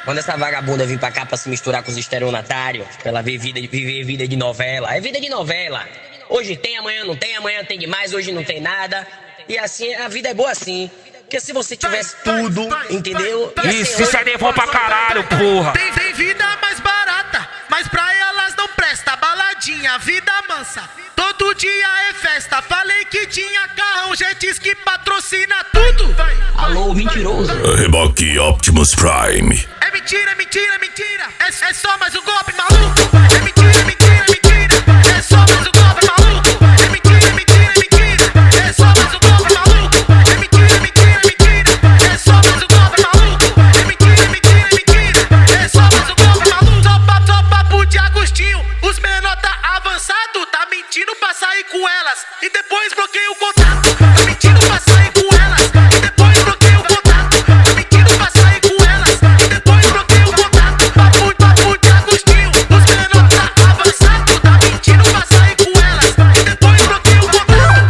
Quando essa vagabunda vir pra cá pra se misturar com os estelionatários, pra ela viver vida de novela. É vida de novela. Hoje tem, amanhã não tem, amanhã tem demais, hoje não tem nada. E assim, a vida é boa assim. Porque se você tivesse tudo, entendeu? Isso é nervão pra caralho, porra. Tem vida mais barata, mas pra elas não presta. Baladinha, vida mansa, todo dia é festa. Falei que tinha carrão, jetis que patrocina tudo. Alô, mentiroso. Reboque Optimus Prime. É mentira, mentira, mentira. É só mais um golpe maluco. É mentira, mentira, mentira. É só mais um golpe maluco. É mentira, mentira, mentira. É só mais um golpe maluco. É mentira, mentira, mentira. É só mais um golpe maluco. É mentira, mentira, mentira. É só mais um golpe maluco. Só papo de Agostinho. Os menor tá avançado, tá mentindo pra sair com elas e depois bloqueia o contato. Tá mentindo pra sair com elas e depois bloqueia o contato. Tá mentindo pra sair com elas e depois bloqueia o contato. Papo de Agostinho. Os menor tá avançado, tá mentindo pra sair com elas e depois bloqueia o contato.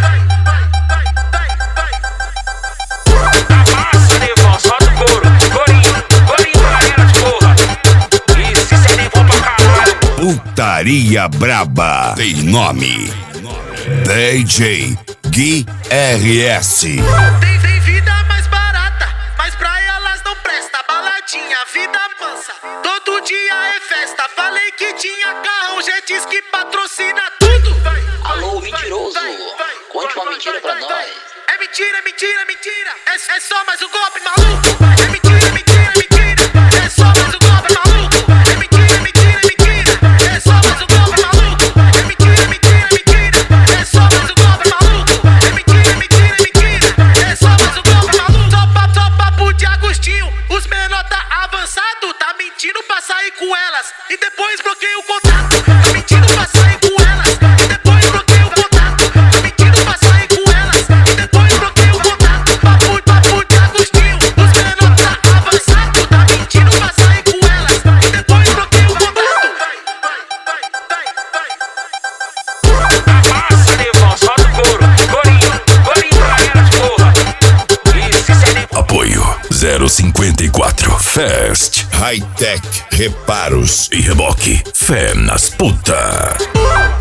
Amassa, nervão, solta o couro. Corinho, galera, porra. Isso é nervão pra caralho. Putaria Braba. Tem nome. DJ Gui RS. Tem vida mais barata, mas pra elas não presta. Baladinha, vida mansa, todo dia é festa. Falei que tinha carrão, jetis que patrocina tudo. Alô, mentiroso. Conte uma mentira pra nós. É mentira, mentira, mentira. É só mais um golpe maluco. É mentira, mentira, mentira. É só mais um golpe maluco. É mentira, mentira, mentira. É só mais um golpe maluco. É mentira, mentira, mentira. É só mais um golpe maluco. É mentira, mentira, mentira. É só mais um golpe maluco. Só papo de Agostinho. Os menor tá avançado, tá mentindo pra sair com elas e depois bloqueia o contato. Tá mentindo pra sair com elas e depois bloqueia o contato. Tá mentindo pra sair com elas e depois bloqueia o contato. Papo de Agostinho. Os menor tá avançado, tá mentindo pra sair com elas e depois bloqueia o contato. Amassa, nervão, solta o couro. Corinho, galera, porra. Isso é nervão. Apoio 054 Fast High Tech Reparos e Reboque. Fé nas puta.